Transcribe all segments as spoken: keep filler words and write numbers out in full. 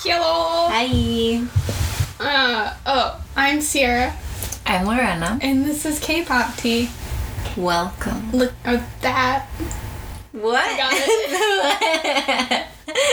Hello. Hi. Uh, oh, I'm Sierra. I'm Lorena. And this is K-Pop Tea. Welcome. Look at that. What? I got it.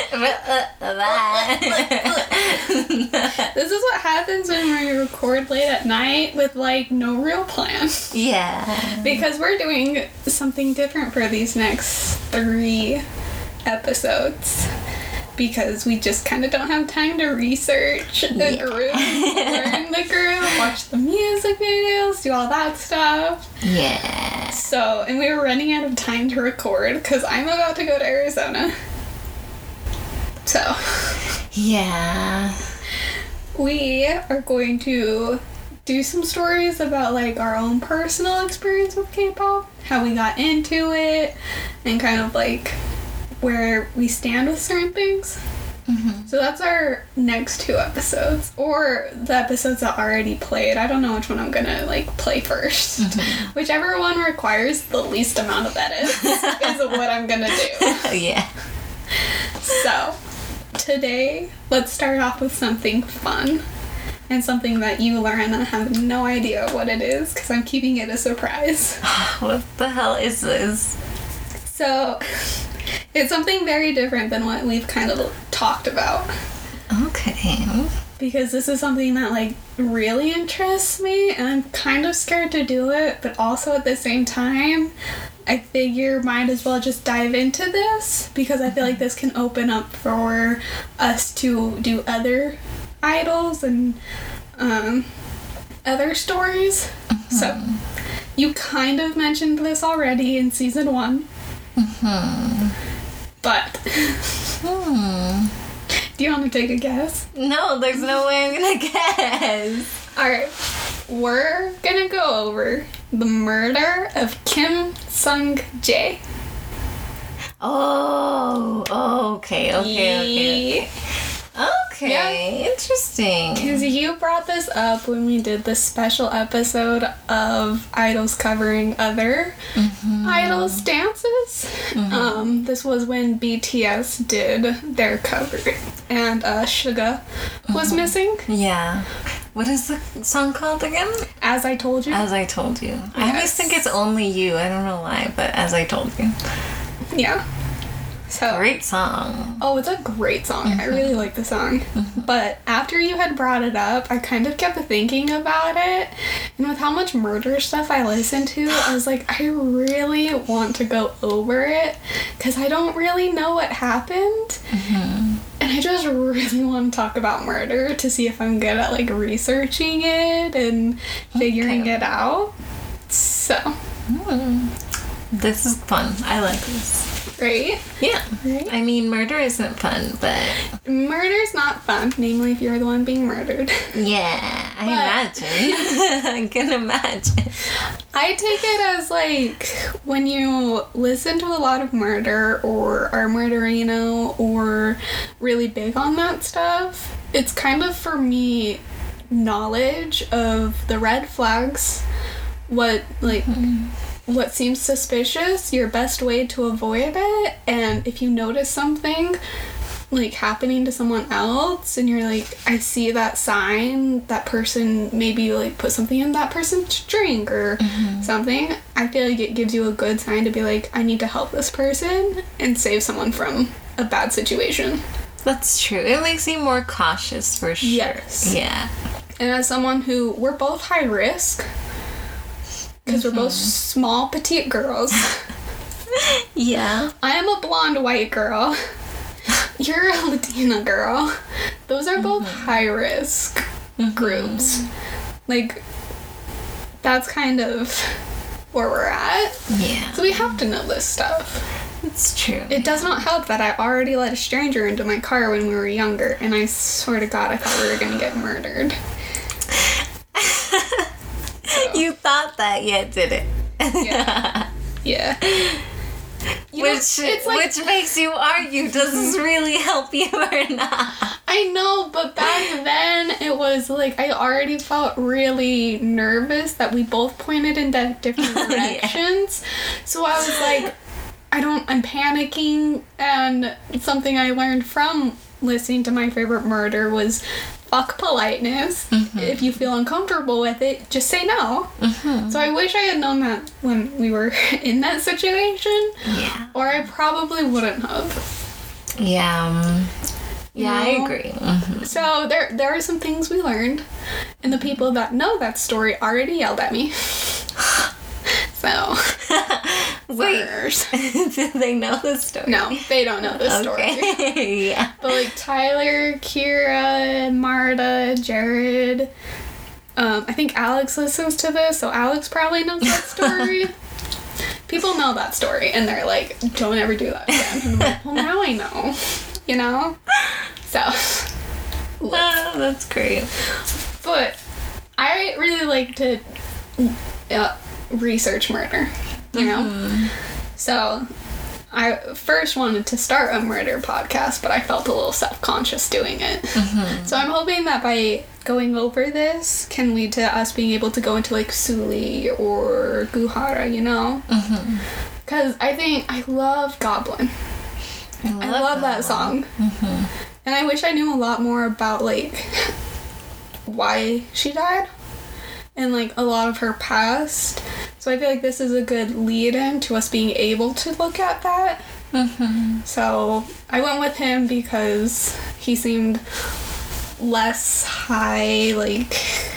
This is what happens when we record late at night with, like, no real plan. Yeah. Because we're doing something different for these next three episodes. Because we just kind of don't have time to research the Yeah. group, learn the group, watch the music videos, do all that stuff. Yeah. So, and we were running out of time to record because I'm about to go to Arizona. So, Yeah. we are going to do some stories about, like, our own personal experience with K-pop, how we got into it, and kind of, like, where we stand with certain things. Mm-hmm. So that's our next two episodes, or the episodes that already played. I don't know which one I'm gonna, like, play first. Mm-hmm. Whichever one requires the least amount of edits is what I'm gonna do. Yeah. So, today, let's start off with something fun. And something that you, Lorena, have no idea what it is, because I'm keeping it a surprise. What the hell is this? So, it's something very different than what we've kind of talked about. Okay. Because this is something that, like, really interests me, and I'm kind of scared to do it, but also at the same time, I figure might as well just dive into this, because I feel like this can open up for us to do other idols and um, other stories. Mm-hmm. So, you kind of mentioned this already in season one. Mm-hmm. But, Hmm. do you want to take a guess? No, there's no way I'm gonna guess. Alright, we're gonna go over the murder of Kim Sung-jae. Oh, okay, okay, okay. Okay, interesting. Because you brought this up when we did the special episode of idols covering other Mm-hmm. idols' dances. Mm-hmm. Um, this was when B T S did their cover, and uh, Suga was Mm-hmm. missing. Yeah. What is the song called again? As I Told You. As I Told You. I always Yes. think it's Only You. I don't know why, but As I Told You. Yeah. So, Great song. oh, it's a great song. Mm-hmm. I really like the song. Mm-hmm. But after you had brought it up, I kind of kept thinking about it. And with how much murder stuff I listen to, I was like, I really want to go over it. Because I don't really know what happened. Mm-hmm. And I just really want to talk about murder to see if I'm good at, like, researching it and figuring Okay. it out. So, Mm. This is fun. I like this. right? Yeah. Right? I mean, murder isn't fun, but Murder's not fun, namely if you're the one being murdered. yeah, I But- imagine. I can imagine. I take it as, like, when you listen to a lot of murder or are murderino or really big on that stuff, it's kind of, for me, knowledge of the red flags, what, like, what seems suspicious, your best way to avoid it, and if you notice something, like, happening to someone else, and you're like, I see that sign, that person maybe, like, put something in that person's drink or Mm-hmm. something, I feel like it gives you a good sign to be like, I need to help this person and save someone from a bad situation. That's true. It makes you more cautious for sure. Yes. Yeah. And as someone who, we're both high risk, because we're both small, petite girls. Yeah. I am a blonde white girl. You're a Latina girl. Those are both high risk groups. Like, that's kind of where we're at. Yeah. So we have to know this stuff. It's true. It does not help that I already let a stranger into my car when we were younger, and I swear to God, I thought we were gonna get murdered. You thought that yet, did it? Yeah. Yeah. You know, which it's like, which makes you argue, does this really help you or not? I know, but back then it was like I already felt really nervous that we both pointed in di- different directions. Yeah. So I was like, I don't, I'm panicking, and something I learned from listening to my favorite murder was fuck politeness. Mm-hmm. If you feel uncomfortable with it, just say no. Mm-hmm. So I wish I had known that when we were in that situation. Yeah. Or I probably wouldn't have. Yeah. Um, yeah, you know? I agree. Mm-hmm. So there, there are some things we learned. And the people that know that story already yelled at me. So, wait, do they know the story? No, they don't know the story. Okay. Yeah. But like Tyler, Kira, Marta, Jared, um, I think Alex listens to this, so Alex probably knows that story. People know that story, and they're like, "Don't ever do that again." And I'm like, "Well, now I know," you know. So, oh, that's great. But I really like to. Uh, research murder, you know? Mm-hmm. So I first wanted to start a murder podcast, but I felt a little self-conscious doing it. Mm-hmm. So I'm hoping that by going over this can lead to us being able to go into like Suli or Guhara, you know? Because mm-hmm. I think I love Goblin. I love, I love that, that song. Mm-hmm. And I wish I knew a lot more about like why she died and like a lot of her past. So I feel like this is a good lead-in to us being able to look at that. Mm-hmm. So I went with him because he seemed less high, like...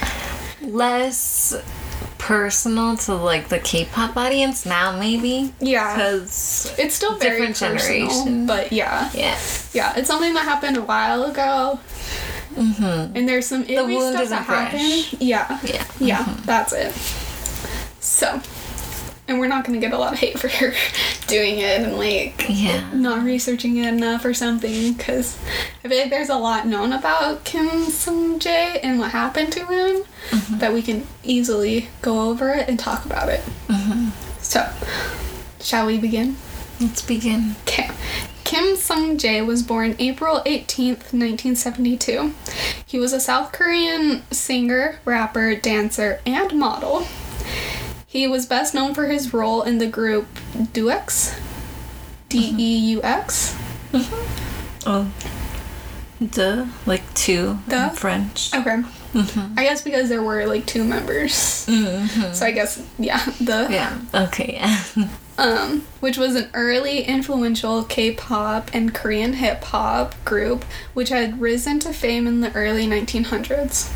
less personal to, like, the K-pop audience now, maybe? Yeah. Because it's still very personal, generation. But yeah. Yeah. Yeah, it's something that happened a while ago. Mm-hmm. And there's some iffy stuff that happened. Yeah. Yeah. Yeah, mm-hmm. That's it. So, and we're not going to get a lot of hate for her doing it and, like, yeah. not researching it enough or something, because I feel like there's a lot known about Kim Sung-jae and what happened to him mm-hmm. that we can easily go over it and talk about it. Mm-hmm. So, shall we begin? Let's begin. Okay. Kim Sung-jae was born April eighteenth, nineteen seventy-two. He was a South Korean singer, rapper, dancer, and model. He was best known for his role in the group Deux, D E U X. Mm-hmm. Oh. Duh, like two Duh? in French. Okay. Mm-hmm. I guess because there were, like, two members. Mm-hmm. So I guess, yeah, the... Yeah, okay, yeah. um, which was an early influential K-pop and Korean hip-hop group which had risen to fame in the early nineteen hundreds.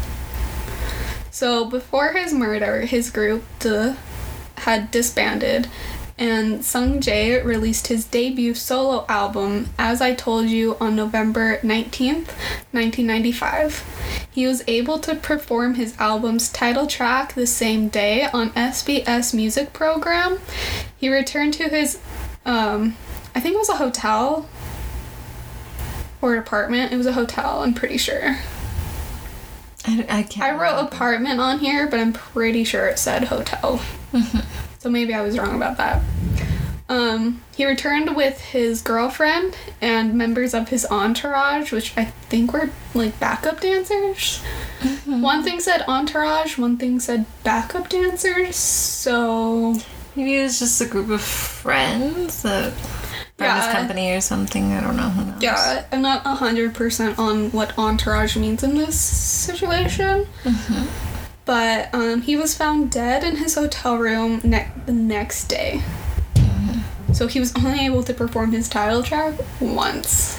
So before his murder, his group, Duh, had disbanded, and Sung-jae released his debut solo album, As I Told You, on November nineteenth, nineteen ninety-five. He was able to perform his album's title track the same day on S B S Music program. He returned to his, um, I think it was a hotel or an apartment. It was a hotel, I'm pretty sure. I, I can't I wrote remember. Apartment on here, but I'm pretty sure it said hotel. Mm-hmm. So maybe I was wrong about that. Um, he returned with his girlfriend and members of his entourage, which I think were, like, backup dancers. Mm-hmm. One thing said entourage, one thing said backup dancers, so... Maybe it was just a group of friends that... from yeah. his company or something, I don't know. Who knows? Yeah, I'm not one hundred percent on what entourage means in this situation. Mm-hmm. But um, he was found dead in his hotel room ne- the next day. Mm-hmm. So he was only able to perform his title track once.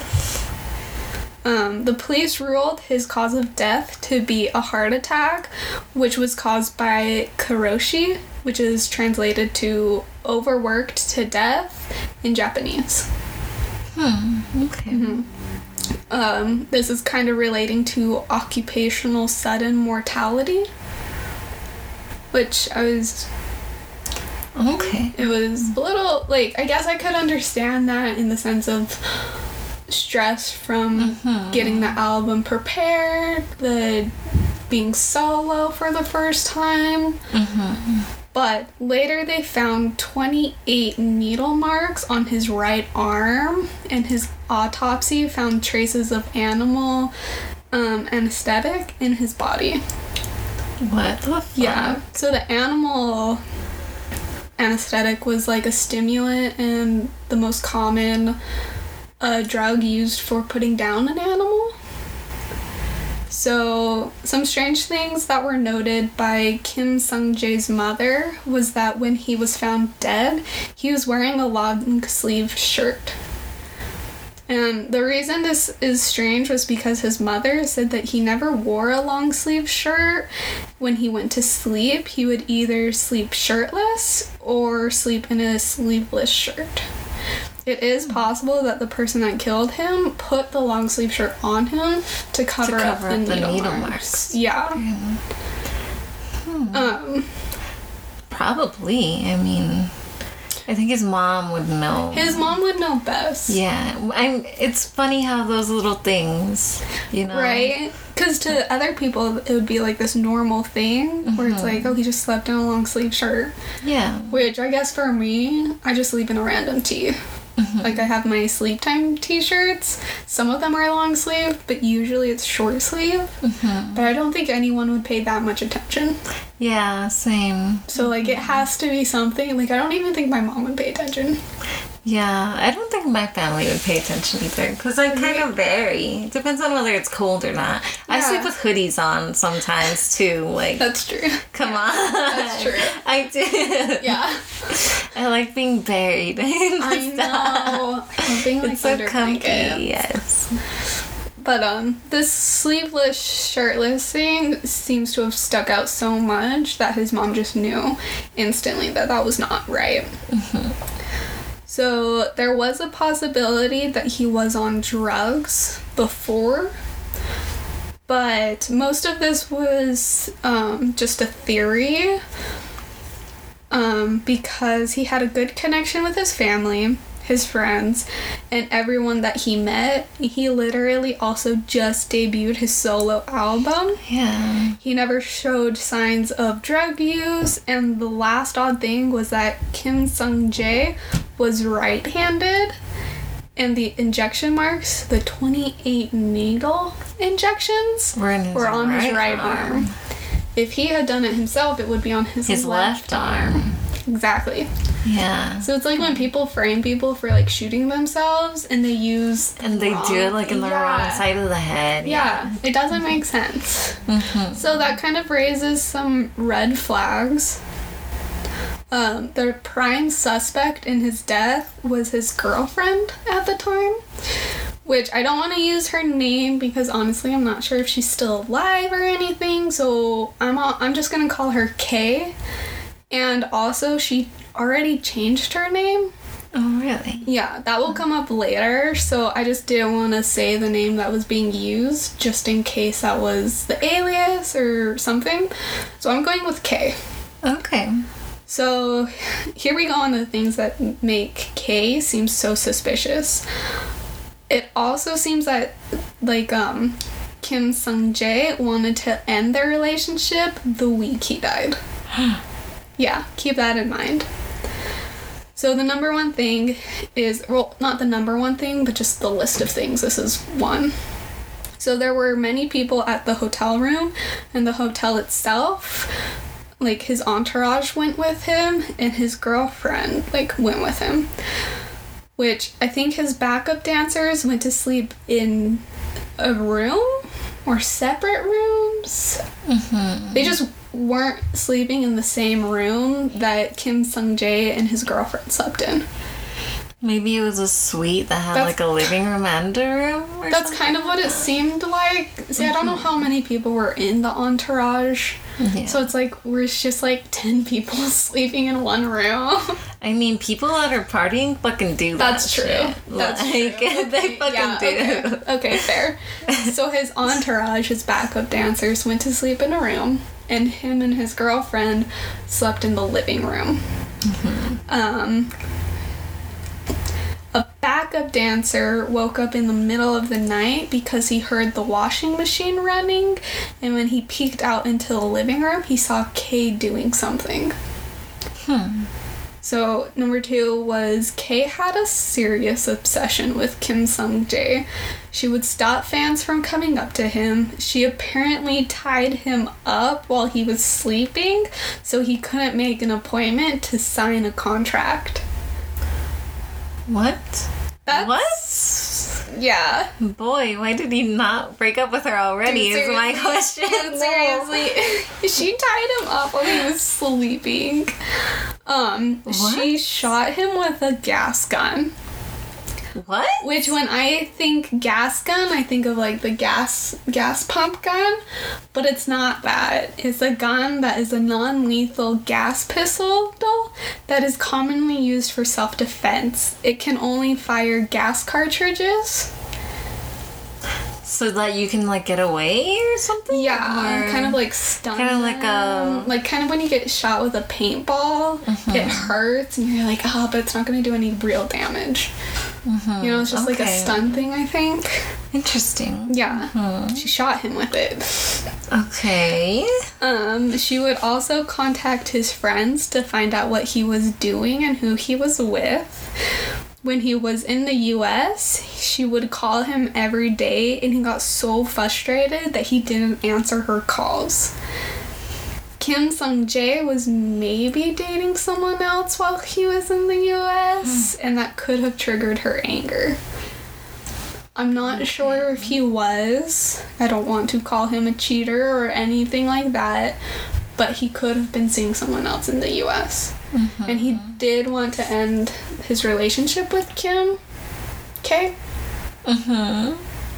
Um, the police ruled his cause of death to be a heart attack, which was caused by karoshi, which is translated to overworked to death in Japanese. Hmm, okay. Mm-hmm. Um, this is kind of relating to occupational sudden mortality, which I was... Okay. It was a little, like, I guess I could understand that in the sense of stress from mm-hmm. getting the album prepared, the being solo for the first time. Mm-hmm. But later they found twenty-eight needle marks on his right arm, and his autopsy found traces of animal um, anesthetic in his body. What the fuck? Yeah. So the animal anesthetic was like a stimulant, and the most common a drug used for putting down an animal. So, some strange things that were noted by Kim Sung-jae's mother was that when he was found dead, he was wearing a long-sleeved shirt. And the reason this is strange was because his mother said that he never wore a long-sleeved shirt. When he went to sleep, he would either sleep shirtless or sleep in a sleeveless shirt. It is possible that the person that killed him put the long sleeve shirt on him to cover, to cover up the, up the needle, needle marks. marks. Yeah. Yeah. Hmm. Um. Probably. I mean, I think his mom would know. His mom would know best. Yeah. I'm. It's funny how those little things, you know. Right? Because to other people, it would be like this normal thing mm-hmm. where it's like, oh, he just slept in a long sleeve shirt. Yeah. Which I guess for me, I just sleep in a random tee. Mm-hmm. Like, I have my sleep time t-shirts. Some of them are long sleeve, but usually it's short sleeve. Mm-hmm. But I don't think anyone would pay that much attention. Yeah, same. So, like, it has to be something. Like, I don't even think my mom would pay attention. Yeah, I don't think my family would pay attention either, because I kind of vary. It depends on whether it's cold or not. Yeah. I sleep with hoodies on sometimes, too. Like, that's true. Come yeah, on. That's true. I do. Yeah. I like being buried in I know. I'm being, like, it's so under comfy, blankets. yes. But, um, this sleeveless, shirtless thing seems to have stuck out so much that his mom just knew instantly that that was not right. Mm-hmm. So, there was a possibility that he was on drugs before, but most of this was um, just a theory, um, because he had a good connection with his family, his friends, and everyone that he met. He literally also just debuted his solo album. Yeah. He never showed signs of drug use, and the last odd thing was that Kim Sung-jae was right-handed, and the injection marks, the twenty-eight needle injections, were, in his were on right his right arm. arm. If he had done it himself, it would be on his, his left, left arm. arm. Exactly. Yeah. So it's like when people frame people for like shooting themselves and they use the and they wrong, do it like in the yeah. wrong side of the head. Yeah, yeah. It doesn't make sense. Mm-hmm. So that kind of raises some red flags. Um, the prime suspect in his death was his girlfriend at the time, which I don't want to use her name because honestly I'm not sure if she's still alive or anything, so I'm all, I'm just gonna call her Kay. And also she already changed her name. Oh, really? Yeah, that will come up later, so I just didn't want to say the name that was being used just in case that was the alias or something. So I'm going with Kay. Okay. So here we go on the things that make Kay seem so suspicious. It also seems that, like, um, Kim Sung-jae wanted to end their relationship the week he died. Yeah, keep that in mind. So the number one thing is, well, not the number one thing, but just the list of things. This is one. So there were many people at the hotel room, and the hotel itself, like, his entourage went with him, and his girlfriend, like, went with him. Which, I think his backup dancers went to sleep in a room, or separate rooms. Mm-hmm. They just weren't sleeping in the same room that Kim Sung-jae and his girlfriend slept in. Maybe it was a suite that had, that's, like, a living room and a room or That's something? kind of what it seemed like. See, I don't know how many people were in the entourage. Yeah. So it's like, we're just, like, ten people sleeping in one room. I mean, people that are partying fucking do that. That's true. Shit. That's like, true. They fucking yeah, do. Okay. okay, fair. So his entourage, his backup dancers, went to sleep in a room, and him and his girlfriend slept in the living room. Mm-hmm. Um... A backup dancer woke up in the middle of the night because he heard the washing machine running, and when he peeked out into the living room, he saw Kay doing something. Hmm. So, number two was Kay had a serious obsession with Kim Sung-jae. She would stop fans from coming up to him. She apparently tied him up while he was sleeping, so he couldn't make an appointment to sign a contract. What? That's what? Yeah. Boy, why did he not break up with her already? Dude, is my question. Dude, seriously, she tied him up while he was sleeping. Um, What? she shot him with a gas gun. What? Which, when I think gas gun, I think of like the gas gas pump gun, but it's not that. It's a gun that is a non-lethal gas pistol that is commonly used for self-defense. It can only fire gas cartridges. So that you can like get away or something? Yeah, Or- kind of like stun Kind of like them. a- like kind of when you get shot with a paintball, it hurts and you're like, oh, but it's not going to do any real damage. Mhm. You know, it's just like a Okay. stun thing, I think. Interesting. Yeah, she shot him with it. Okay. Um, she would also contact his friends to find out what he was doing and who he was with. When he was in the U S, she would call him every day, and he got so frustrated that he didn't answer her calls. Kim Sung-jae was maybe dating someone else while he was in the U S, and that could have triggered her anger. I'm not sure if he was. I don't want to call him a cheater or anything like that, but he could have been seeing someone else in the U S. And he did want to end his relationship with Kim. Okay? Mm-hmm.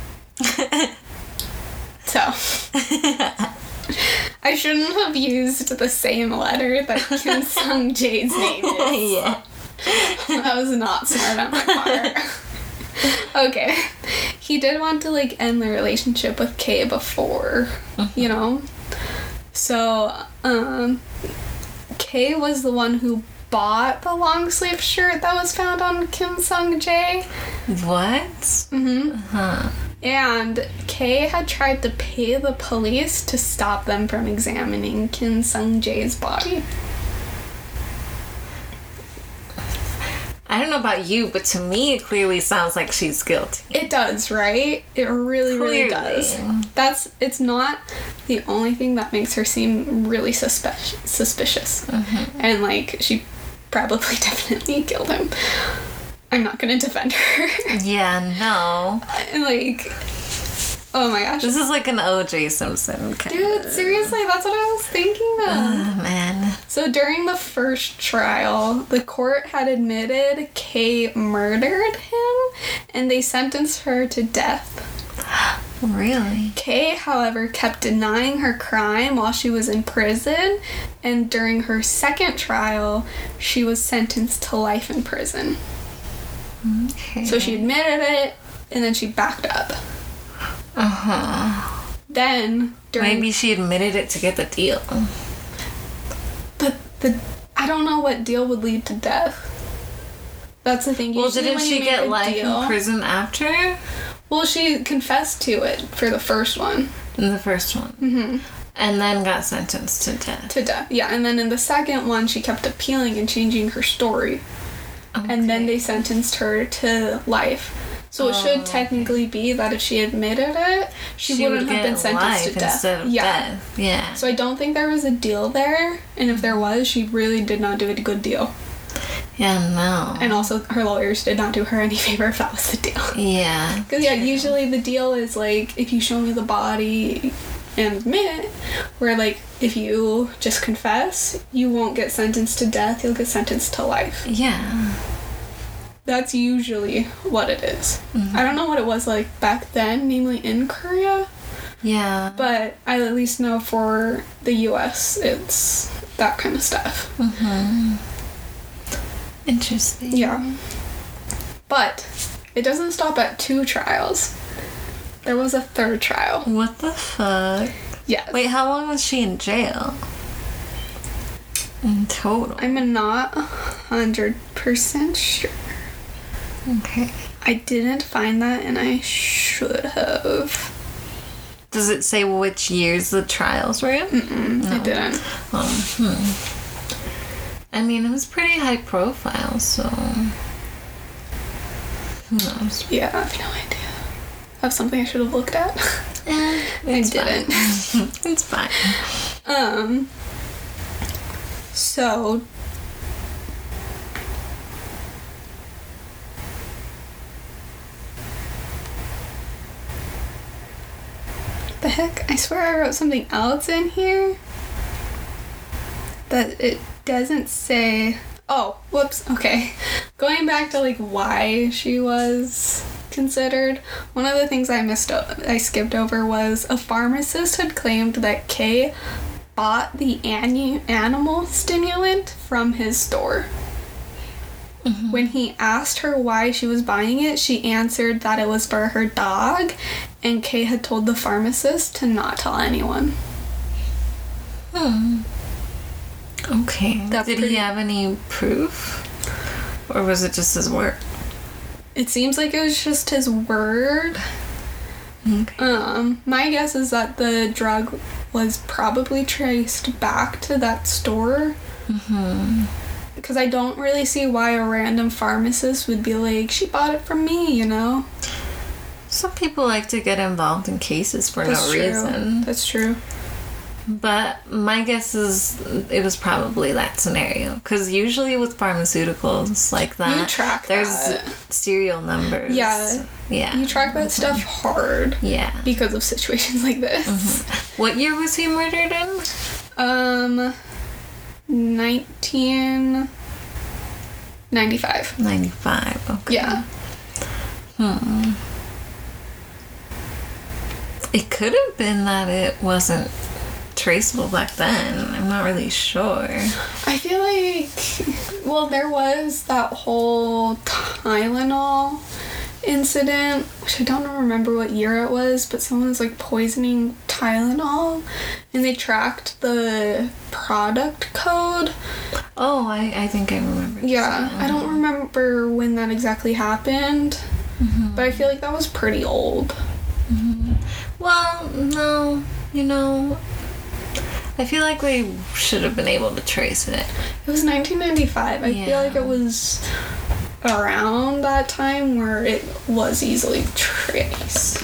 So. I shouldn't have used the same letter that Kim Sung-jae's name is. Yeah. That was not smart on my part. Okay. He did want to, like, end the relationship with Kay before, you know? So, um, Kay was the one who bought the long sleeve shirt that was found on Kim Sung-jae. What? Mm-hmm. Huh. And Kay had tried to pay the police to stop them from examining Kim Sung-jae's body. I don't know about you, but to me, it clearly sounds like she's guilty. It does, right? It really, really Clearly. does. That's, it's not the only thing that makes her seem really suspe- suspicious. And, like, she probably definitely killed him. I'm not gonna defend her. Yeah, no. And, like, oh my gosh. This is like an O J Simpson kind Dude, of. seriously, that's what I was thinking of. Oh, man. So during the first trial, the court had admitted Kay murdered him, and they sentenced her to death. Really? Kay, however, kept denying her crime while she was in prison, and during her second trial, she was sentenced to life in prison. Okay. So she admitted it, and then she backed up. Uh-huh. Then, during... Maybe she admitted it to get the deal. But the... I don't know what deal would lead to death. That's the thing. Well, Usually didn't when she you make get a life deal- in prison after? Well, she confessed to it for the first one. In the first one. Mm-hmm. And then got sentenced to death. To death. Yeah, and then in the second one, she kept appealing and changing her story. And then they sentenced her to life. So it should Oh, technically be that if she admitted it, she, She wouldn't would have get been sentenced to life death. instead of yeah. death. Yeah. So I don't think there was a deal there. And if there was, she really did not do a good deal. Yeah, no. And also, her lawyers did not do her any favor if that was the deal. Yeah. Because, yeah, usually the deal is, like, if you show me the body and admit, where, like, if you just confess, you won't get sentenced to death, you'll get sentenced to life. Yeah. That's usually what it is. Mm-hmm. I don't know what it was like back then, namely in Korea, Yeah. but I at least know for the U S, it's that kind of stuff. Mm-hmm. Interesting. Yeah. But it doesn't stop at two trials. There was a third trial. What the fuck? Yes. Wait, how long was she in jail? In total. I'm not one hundred percent sure. Okay. I didn't find that, and I should have. Does it say which years the trials were in? Mm-mm, I didn't. Um, hmm. I mean, it was pretty high profile, so who knows? Yeah, I have no idea. That's something I should have looked at. Eh, I it's didn't. fine. It's fine. Um. So. heck? I swear I wrote something else in here. That it doesn't say. Oh, whoops. Okay. Going back to like why she was considered, one of the things I missed o- I skipped over was a pharmacist had claimed that Kay bought the anu- animal stimulant from his store. Mm-hmm. When he asked her why she was buying it, she answered that it was for her dog, and Kay had told the pharmacist to not tell anyone. Hmm. Okay. That's Did pretty- he have any proof? Or was it just his word? It seems like it was just his word. Okay. Um, my guess is that the drug was probably traced back to that store. Mm-hmm. Because I don't really see why a random pharmacist would be like, she bought it from me, you know? Some people like to get involved in cases for That's no true. reason. That's true. But my guess is it was probably that scenario. Because usually with pharmaceuticals like that, You track there's that. serial numbers. Yeah. Yeah. You track that stuff hard Yeah. because of situations like this. Mm-hmm. What year was he murdered in? Um, nineteen ninety-five. ninety-five. Okay. Yeah. Hmm. It could have been that it wasn't traceable back then. I'm not really sure. I feel like, well, there was that whole Tylenol incident, which I don't remember what year it was, but someone was like poisoning Tylenol, and they tracked the product code. Oh, I, I think I remember. Yeah, seeing I don't that. remember when that exactly happened, Mhm. but I feel like that was pretty old. Well, no, you know, I feel like we should have been able to trace it. It was nineteen ninety-five. I Yeah. feel like it was around that time where it was easily traced.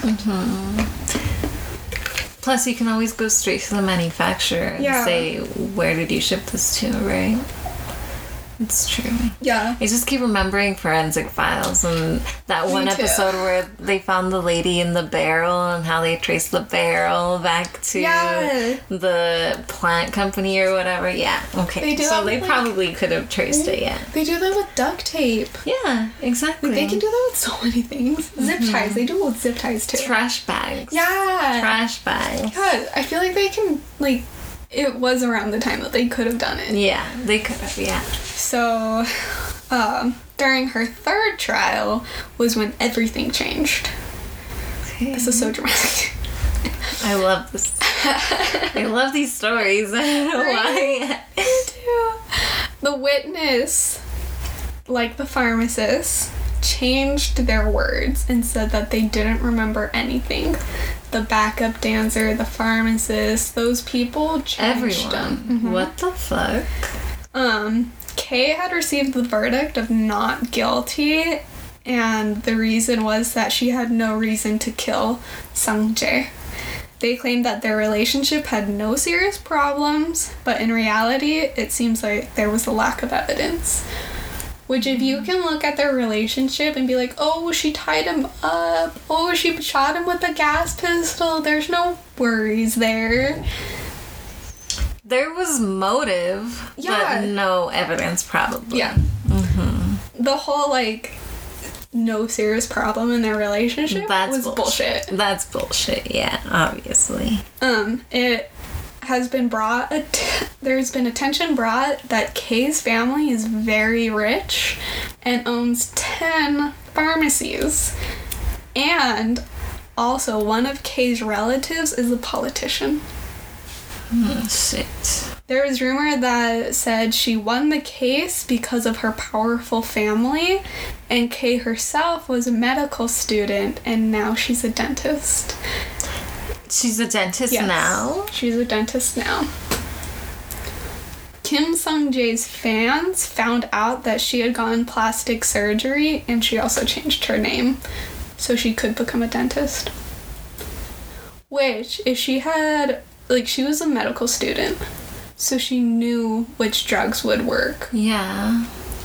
Plus, you can always go straight to the manufacturer and Yeah. say, where did you ship this to, right? It's true. Yeah. I just keep remembering Forensic Files and that Me one too. episode where they found the lady in the barrel and how they traced the barrel back to Yeah. the plant company or whatever. Yeah, okay. They do so that they with, like- probably could have traced it, yeah. They do that with duct tape. Yeah, exactly. Like, they can do that with so many things. Zip ties. They do it with zip ties too. Trash bags. Yeah. Trash bags. God, I feel like they can, like, it was around the time that they could have done it. Yeah, they could have, yeah. So, um, during her third trial was when everything changed. Okay. This is so dramatic. I love this. I love these stories. I don't know why. Me too. The witness, like the pharmacist, changed their words and said that they didn't remember anything. The backup dancer, the pharmacist, those people changed them. Everyone. What the fuck? Um, Kay had received the verdict of not guilty, and the reason was that she had no reason to kill Sung-jae. They claimed that their relationship had no serious problems, but in reality, it seems like there was a lack of evidence. Which, if you can look at their relationship and be like, oh, she tied him up, oh, she shot him with a gas pistol, there's no worries there. There was motive, Yeah. but no evidence, probably. Yeah. The whole, like, no serious problem in their relationship That's was bullshit. That's bullshit, yeah, obviously. Um, it has been brought, att- there's been attention brought that Kay's family is very rich and owns ten pharmacies. And also, one of Kay's relatives is a politician. Oh, shit. There was rumor that said she won the case because of her powerful family, and Kay herself was a medical student, and now she's a dentist. She's a dentist Yes. now? She's a dentist now. Kim Sung-jae's fans found out that she had gotten plastic surgery, and she also changed her name so she could become a dentist. Which, if she had, like, she was a medical student, so she knew which drugs would work. Yeah.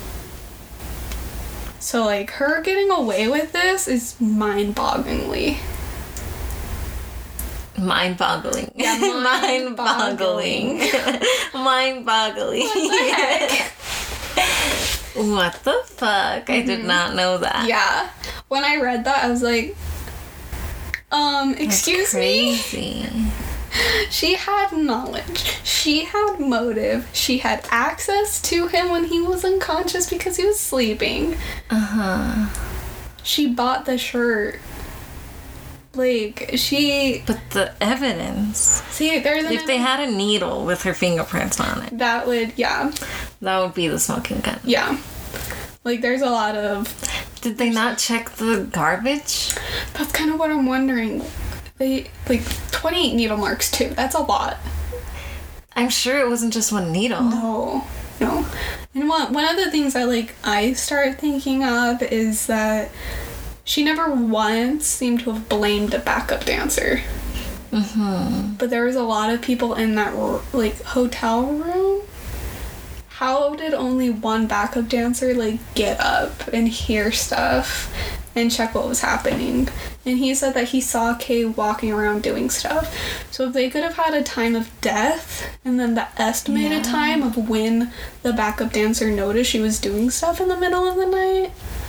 So, like, her getting away with this is mind-bogglingly. Mind-boggling. Yeah, mind-boggling. Mind-boggling. What the heck? What the fuck? I did not know that. Yeah. When I read that, I was like, um, excuse me? Crazy. She had knowledge. She had motive. She had access to him when he was unconscious because he was sleeping. Uh-huh. She bought the shirt. Like, she... But the evidence... See, there's an... If they had a needle with her fingerprints on it... That would, yeah. That would be the smoking gun. Yeah. Like, there's a lot of... Did they not check the garbage? That's kind of what I'm wondering. They, like, twenty-eight needle marks, too. That's a lot. I'm sure it wasn't just one needle. No. No. And one, one of the things that, like, I start thinking of is that she never once seemed to have blamed a backup dancer. Mm-hmm. But there was a lot of people in that, like, hotel room. How did only one backup dancer, like, get up and hear stuff and check what was happening? And he said that he saw Kay walking around doing stuff. So if they could have had a time of death and then the estimated Yeah. time of when the backup dancer noticed she was doing stuff in the middle of the night,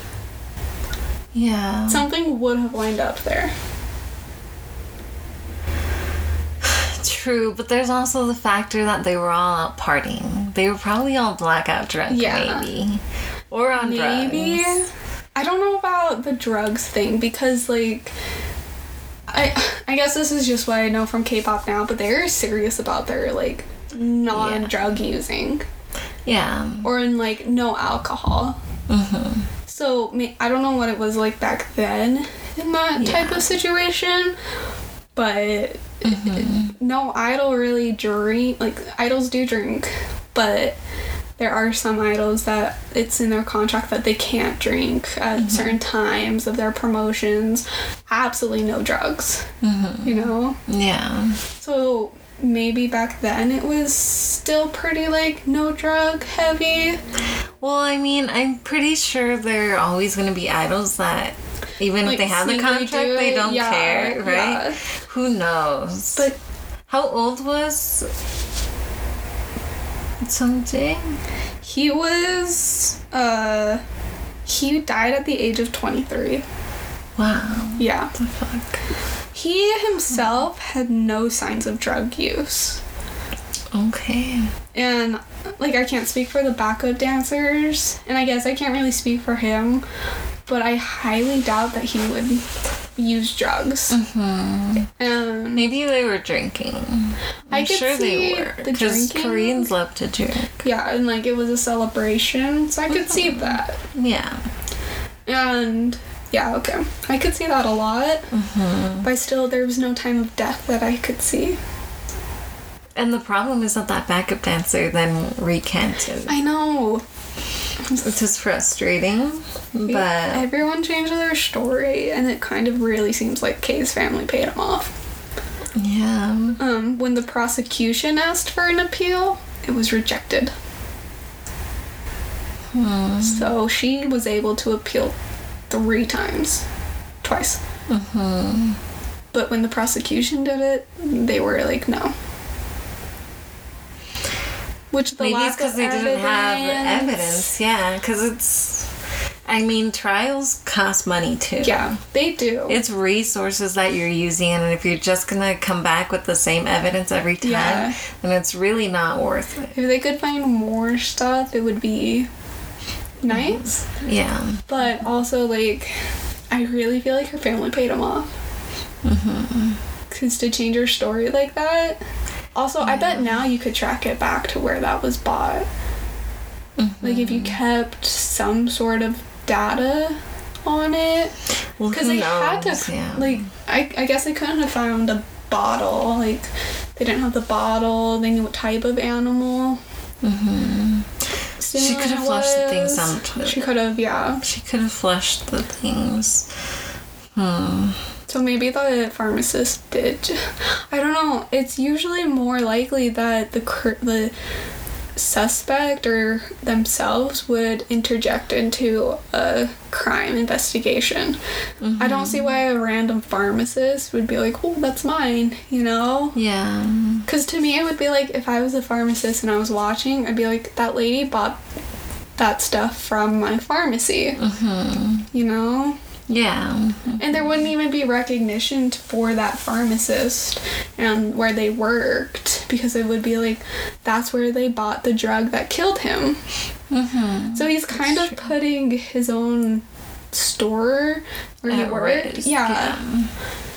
Yeah. something would have lined up there. True, but there's also the factor that they were all out partying. They were probably all blackout drunk, Yeah. maybe. Or on Maybe. drugs. I don't know about the drugs thing because, like, I I guess this is just what I know from K-pop now, but they're serious about their, like, non-drug using. Yeah. Or in, like, no alcohol. Mm-hmm. So, ma- I don't know what it was like back then in that type Yeah. of situation, but Mm-hmm. no idol really drink. Like, idols do drink, but there are some idols that it's in their contract that they can't drink at Mm-hmm. certain times of their promotions. Absolutely no drugs, Mm-hmm. you know? Yeah. So maybe back then it was still pretty, like, no drug heavy. Well, I mean, I'm pretty sure there are always going to be idols that, even if Like, they have the sneakily contract, do they it. don't Yeah, care, right? yeah. Who knows? But How old was Sungjae? he was, uh, he died at the age of twenty-three. Wow. Yeah. The fuck? He himself had no signs of drug use. Okay. And, like, I can't speak for the backup dancers, and I guess I can't really speak for him, but I highly doubt that he would use drugs. Mm-hmm. And Maybe they were drinking. I'm I could sure see they were. the Because drinking. Koreans love to drink. yeah, and, like, it was a celebration, so I could see that. Yeah. And, yeah, okay. I could see that a lot, Mm-hmm. but still, there was no time of death that I could see. And the problem is that that backup dancer then recanted. I know. Which is frustrating, but Everyone changed their story, and it kind of really seems like Kay's family paid him off. yeah. Um, when the prosecution asked for an appeal, it was rejected. Hmm. So she was able to appeal three times. Twice. Mm-hmm. But when the prosecution did it, they were like, no. Which the Maybe it's lack because of they didn't have evidence- evidence. Yeah, because it's. I mean, trials cost money too. Yeah, they do. It's resources that you're using, and if you're just gonna come back with the same evidence every time, Yeah. then it's really not worth it. If they could find more stuff, it would be nice. Yeah. But also, like, I really feel like her family paid him off. Mm-hmm. Because to change her story like that. Also, I bet now you could track it back to where that was bought. Mm-hmm. Like, if you kept some sort of data on it. Well, Because who they had knows? to, Yeah. like, I, I guess they couldn't have found a bottle. Like, they didn't have the bottle. They knew what type of animal. Mm-hmm. She could have flushed the things was. out. She could have, yeah. She could have flushed the things. Hmm. So maybe the pharmacist did. I don't know. It's usually more likely that the cur- the suspect or themselves would interject into a crime investigation. Mm-hmm. I don't see why a random pharmacist would be like, oh, that's mine, you know? Yeah. Because to me, it would be like, if I was a pharmacist and I was watching, I'd be like, that lady bought that stuff from my pharmacy, mm-hmm. you know? Yeah. And there wouldn't even be recognition for that pharmacist and where they worked, because it would be like, that's where they bought the drug that killed him. Mm-hmm. So he's kind that's of true. Putting his own store where At he worked. Risk. Yeah. yeah.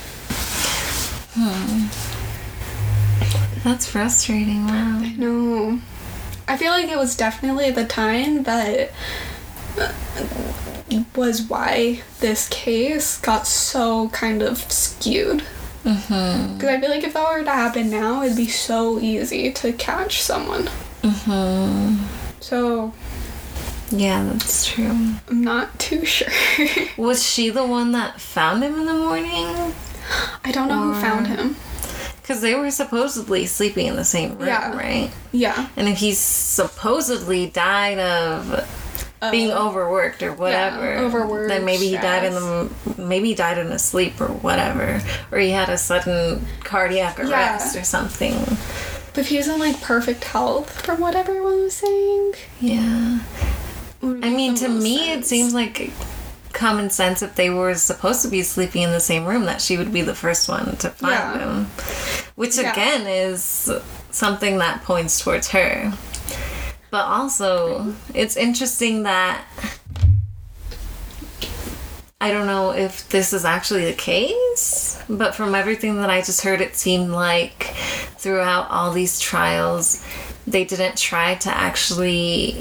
Hmm. That's frustrating. Wow. I know. I feel like it was definitely the time that was why this case got so kind of skewed. Because mm-hmm. I feel like if that were to happen now, it'd be so easy to catch someone. Mm-hmm. So... yeah, that's true. I'm not too sure. Was she the one that found him in the morning? I don't know or... who found him. Because they were supposedly sleeping in the same room, yeah. right? Yeah. And if he supposedly died of uh, being overworked or whatever, yeah, overworked, then maybe he stress. died in the maybe he died in his sleep or whatever, or he had a sudden cardiac arrest yeah. or something. But he was in like perfect health, from what everyone was saying. Yeah. I mean, to me, sense. It seems like common sense if they were supposed to be sleeping in the same room that she would be the first one to find yeah. him, which yeah. again is something that points towards her. But also it's interesting that I don't know if this is actually the case, but from everything that I just heard, it seemed like throughout all these trials they didn't try to actually...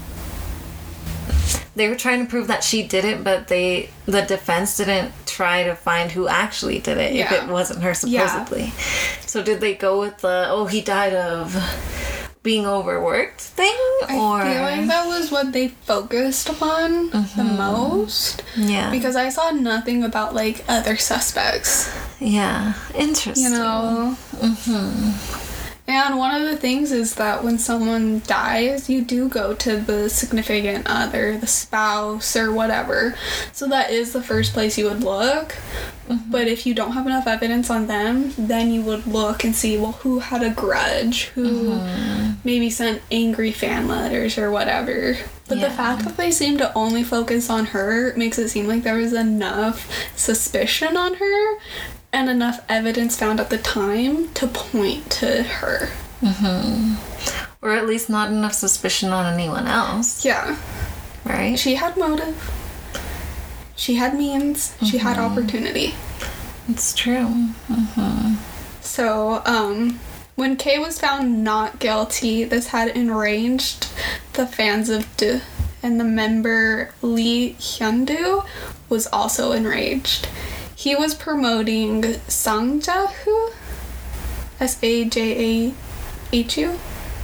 They were trying to prove that she did it, but they the defense didn't try to find who actually did it yeah. if it wasn't her, supposedly. Yeah. So did they go with the, oh, he died of being overworked thing? Or I feel like that was what they focused on mm-hmm. the most. Yeah. Because I saw nothing about, like, other suspects. Yeah. Interesting. You know? Mm-hmm. And one of the things is that when someone dies, you do go to the significant other, the spouse, or whatever. So that is the first place you would look. Mm-hmm. But if you don't have enough evidence on them, then you would look and see, well, who had a grudge? Who mm-hmm. maybe sent angry fan letters or whatever. But yeah. the fact that they seem to only focus on her makes it seem like there was enough suspicion on her and enough evidence found at the time to point to her. Mm-hmm. Or at least not enough suspicion on anyone else. Yeah. Right? She had motive. She had means. Mm-hmm. She had opportunity. It's true. Mm-hmm. So, um, when Kay was found not guilty, this had enraged the fans of D, and the member Lee Hyun-doo was also enraged. He was promoting Sang Ja-hu, S A J A H U.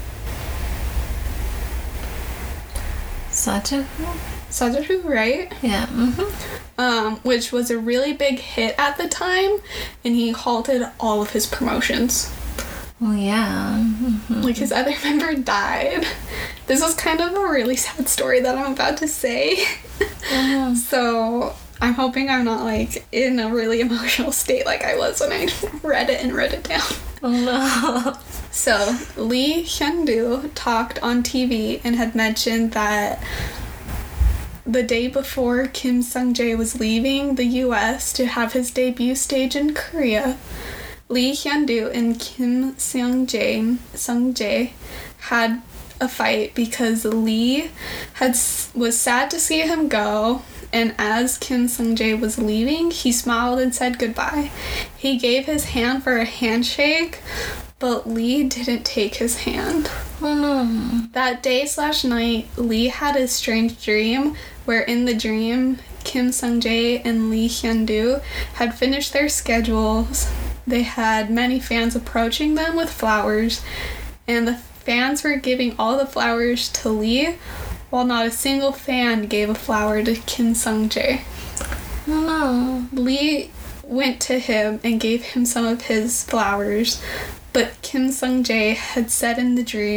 Sajahu? Sajahu, right? Yeah. Mm-hmm. Um, which was a really big hit at the time, and he halted all of his promotions. Well, yeah. Mm-hmm. Like, his other member died. This is kind of a really sad story that I'm about to say. Mm-hmm. So... I'm hoping I'm not, like, in a really emotional state like I was when I read it and wrote it down. Oh, no. So, Lee Hyun-doo talked on T V and had mentioned that the day before Kim Sung-jae was leaving the U S to have his debut stage in Korea, Lee Hyun-doo and Kim Sung-jae, Sung-jae had a fight because Lee had was sad to see him go. And as Kim Sung-jae was leaving, he smiled and said goodbye. He gave his hand for a handshake, but Lee didn't take his hand. Oh no. That day slash night, Lee had a strange dream where in the dream, Kim Sung-jae and Lee Hyun-doo had finished their schedules. They had many fans approaching them with flowers, and the fans were giving all the flowers to Lee, while not a single fan gave a flower to Kim Sung-jae. Oh. Lee went to him and gave him some of his flowers, but Kim Sung-jae had said in the dream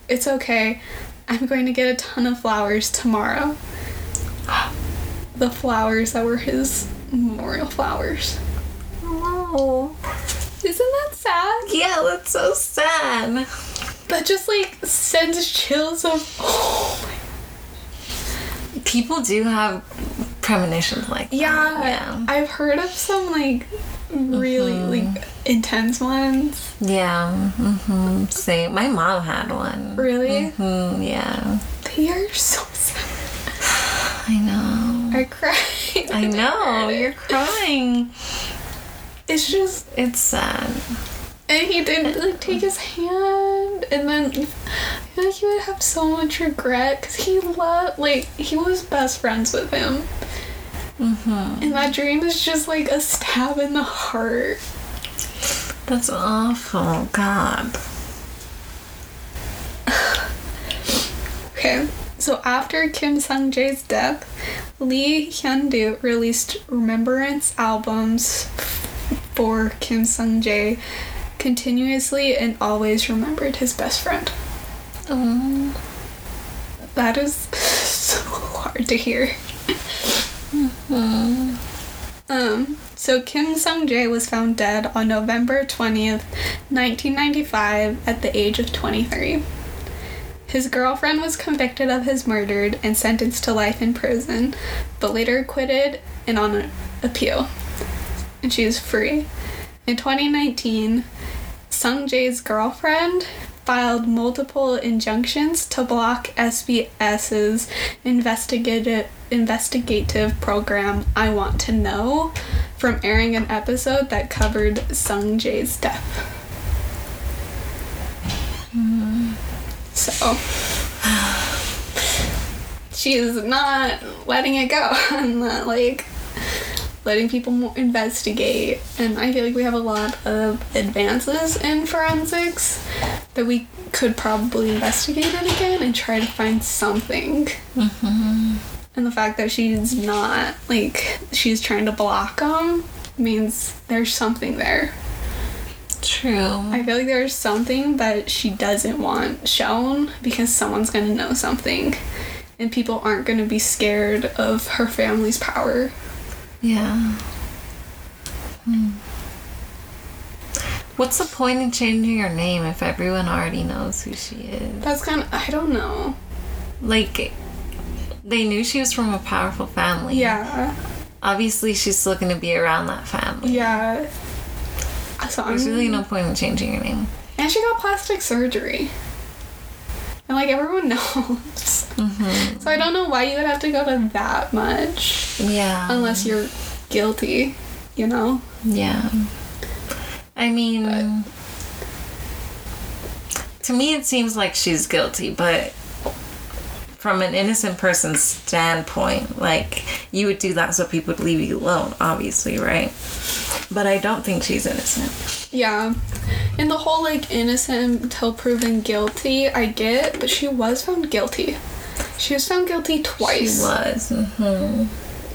it's okay. I'm going to get a ton of flowers tomorrow. The flowers that were his memorial flowers. Oh. Isn't that sad? Yeah, that's so sad. That just, like, sends chills of, oh my. People do have premonitions like that. Yeah, yeah. I've heard of some, like, really, mm-hmm. like, intense ones. Yeah, mm-hmm. Same. My mom had one. Really? Mm-hmm. Yeah. They are so sad. I know. I cried. I know. You're crying. It's just... It's sad. And he didn't, like, take his hand, and then I feel like he would have so much regret, because he loved, like, he was best friends with him. Mm-hmm. And that dream is just, like, a stab in the heart. That's awful. God. Okay, so after Kim Sung-jae's death, Lee Hyun-doo released remembrance albums for Kim Sung-jae, continuously and always remembered his best friend. Um, that is so hard to hear. mm-hmm. Um, so Kim Sung-jae was found dead on November twentieth, nineteen ninety-five at the age of twenty-three. His girlfriend was convicted of his murder and sentenced to life in prison, but later acquitted and on appeal. And she is free. In twenty nineteen, Sung-jae's girlfriend filed multiple injunctions to block S B S's investigative investigative program I Want to Know from airing an episode that covered Sung-jae's death. Mm. So she is not letting it go and not like letting people investigate, and I feel like we have a lot of advances in forensics that we could probably investigate it again and try to find something. Mm-hmm. And the fact that she's not, like, she's trying to block them means there's something there. True. I feel like there's something that she doesn't want shown because someone's going to know something, and people aren't going to be scared of her family's power. Yeah. Hmm. What's the point in changing her name if everyone already knows who she is? That's kind of, I don't know. Like, they knew she was from a powerful family. Yeah. Obviously, she's still going to be around that family. Yeah. So There's I'm, really no point in changing her name. And she got plastic surgery. And, like, everyone knows. Mm-hmm. So I don't know why you would have to go to that much. Yeah. Unless you're guilty, you know? Yeah. I mean, but. to me it seems like she's guilty, but from an innocent person's standpoint, like, you would do that so people would leave you alone, obviously, right? But I don't think she's innocent. Yeah. And the whole, like, innocent until proven guilty, I get, but she was found guilty. She was found guilty twice. She was. Mm-hmm.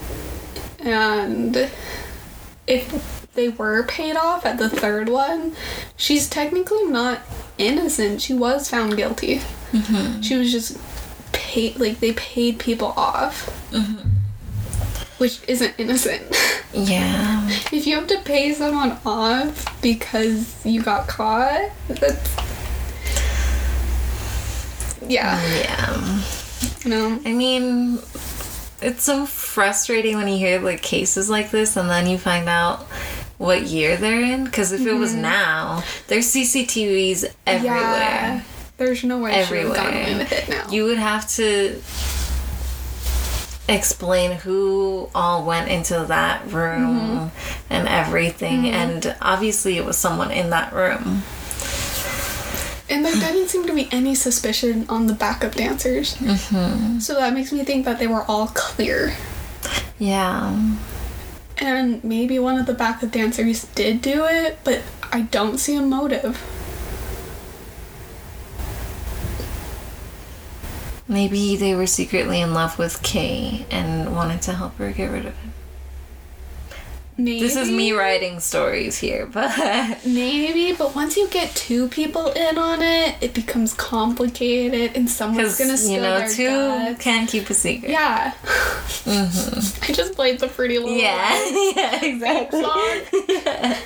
And if they were paid off at the third one, she's technically not innocent. She was found guilty. Mm-hmm. She was just paid, like, they paid people off. Mm-hmm. Which isn't innocent. Yeah. If you have to pay someone off because you got caught, that's... Yeah. Yeah. No. I mean, it's so frustrating when you hear, like, cases like this and then you find out what year they're in. Because if mm-hmm. it was now, there's C C T Vs everywhere. Yeah. There's no way everywhere. She would have gotten away with it now. You would have to explain who all went into that room mm-hmm. and everything, mm-hmm. and obviously it was someone in that room. And there didn't seem to be any suspicion on the backup dancers. Mm-hmm. So that makes me think that they were all clear. Yeah. And maybe one of the backup dancers did do it, but I don't see a motive. Maybe they were secretly in love with Kay and wanted to help her get rid of him. Maybe. This is me writing stories here, but... Maybe, but once you get two people in on it, it becomes complicated, and someone's gonna spill you know, their two guts. can't keep a secret. Yeah. Mm-hmm. I just played the Pretty Little Yeah, Liars yeah, exactly.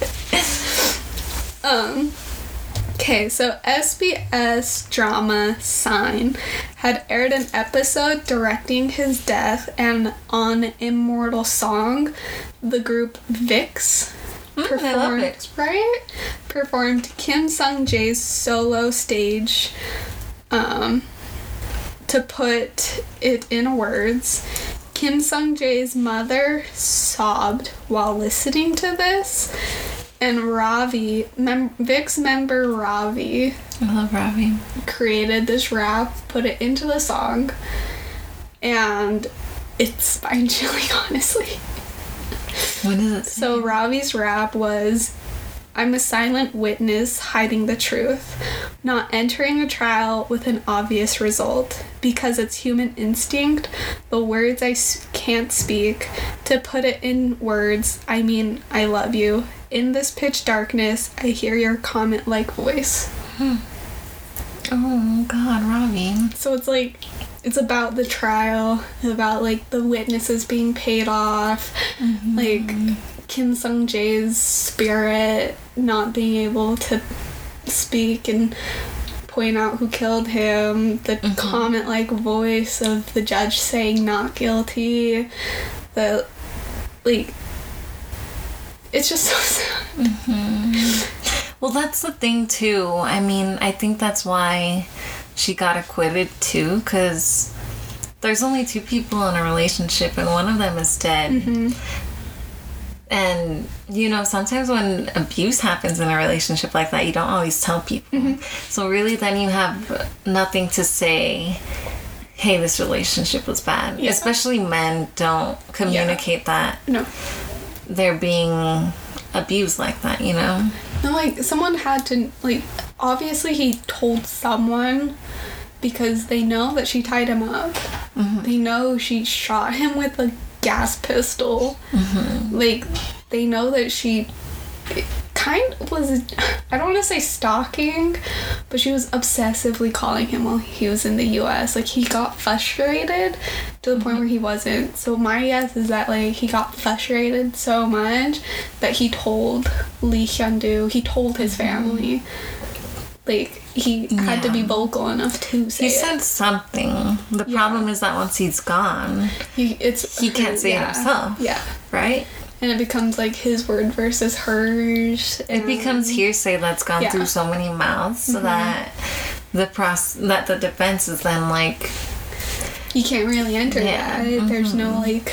song. um... Okay, so S B S drama Sign had aired an episode directing his death, and on Immortal Song, the group VIXX Mm, performed, I love VIXX. right? Performed Kim Sung-jae's solo stage. Um, to put it in words, Kim Sung-jae's mother sobbed while listening to this. And Ravi, mem- VIXX member Ravi, I love Ravi, created this rap, put it into the song, and it's spine-chilling, honestly. What is it? So Ravi's rap was, I'm a silent witness hiding the truth, not entering a trial with an obvious result, because it's human instinct, the words I s- can't speak. To put it in words, I mean, I love you. In this pitch darkness, I hear your comment-like voice. Hmm. Oh, God, Ravi. So it's like, it's about the trial, about, like, the witnesses being paid off, Mm-hmm. like, Kim Sung-jae's spirit not being able to speak and point out who killed him, the Mm-hmm. comment-like voice of the judge saying not guilty, the, like, it's just so sad. Mm-hmm. Well, that's the thing, too. I mean, I think that's why she got acquitted, too, because there's only two people in a relationship, and one of them is dead. Mm-hmm. And, you know, sometimes when abuse happens in a relationship like that, you don't always tell people. Mm-hmm. So really, then you have nothing to say, hey, this relationship was bad. Yeah. Especially men don't communicate Yeah. that No. they're being abused like that, you know? No, like, someone had to, like, obviously he told someone because they know that she tied him up. Mm-hmm. They know she shot him with a gas pistol. Mm-hmm. Like, they know that she kind of was, I don't want to say stalking, but she was obsessively calling him while he was in the U S. Like, he got frustrated to the point where he wasn't. So my guess is that, like, he got frustrated so much that he told Lee Hyun-doo, he told his family. Like, he had to be Yeah. vocal enough to say He said it. something. The Yeah. problem is that once he's gone, He, it's, he can't say yeah. it himself. Yeah. Right? And it becomes, like, his word versus hers. It and- becomes hearsay that's gone Yeah. through so many mouths, so Mhm. that the pros- that the defense is then like, You can't really enter Yeah, that. There's no, mhm. like,